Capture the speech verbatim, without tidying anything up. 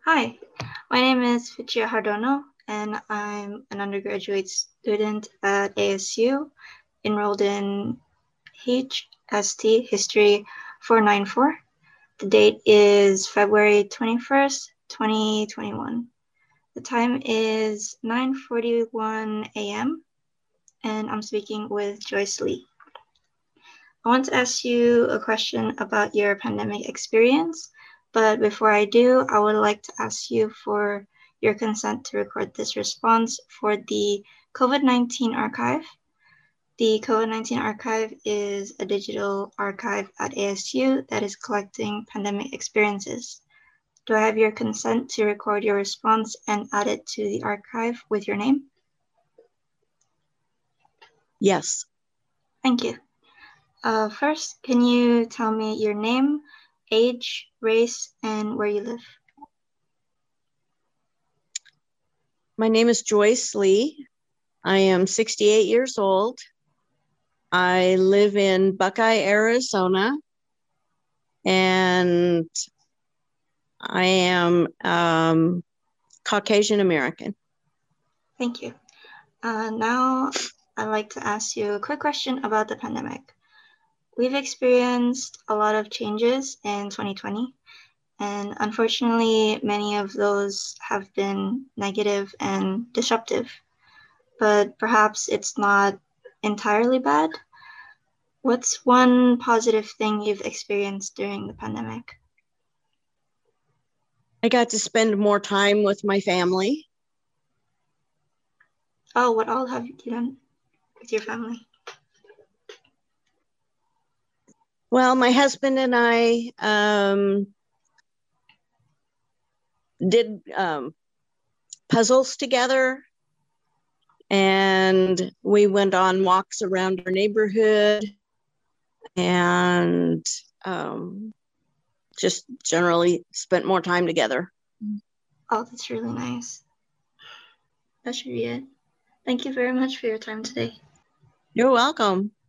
Hi, my name is Fichia Hardono, and I'm an undergraduate student at A S U, enrolled in H S T History four ninety-four. The date is February twenty-first, twenty twenty-one. The time is nine forty-one a m, and I'm speaking with Joyce Lee. I want to ask you a question about your pandemic experience, but before I do, I would like to ask you for your consent to record this response for the COVID nineteen archive. The COVID nineteen archive is a digital archive at A S U that is collecting pandemic experiences. Do I have your consent to record your response and add it to the archive with your name? Yes. Thank you. Uh, first, can you tell me your name, age, race, and where you live? My name is Joyce Lee. I am sixty-eight years old. I live in Buckeye, Arizona, and I am um, Caucasian American. Thank you. Uh, now, I'd like to ask you a quick question about the pandemic. We've experienced a lot of changes in twenty twenty, and unfortunately, many of those have been negative and disruptive, but perhaps it's not entirely bad. What's one positive thing you've experienced during the pandemic? I got to spend more time with my family. Oh, what all have you done with your family? Well, my husband and I um, did um, puzzles together, and we went on walks around our neighborhood and um, just generally spent more time together. Oh, that's really nice. That should be it. Thank you very much for your time today. You're welcome.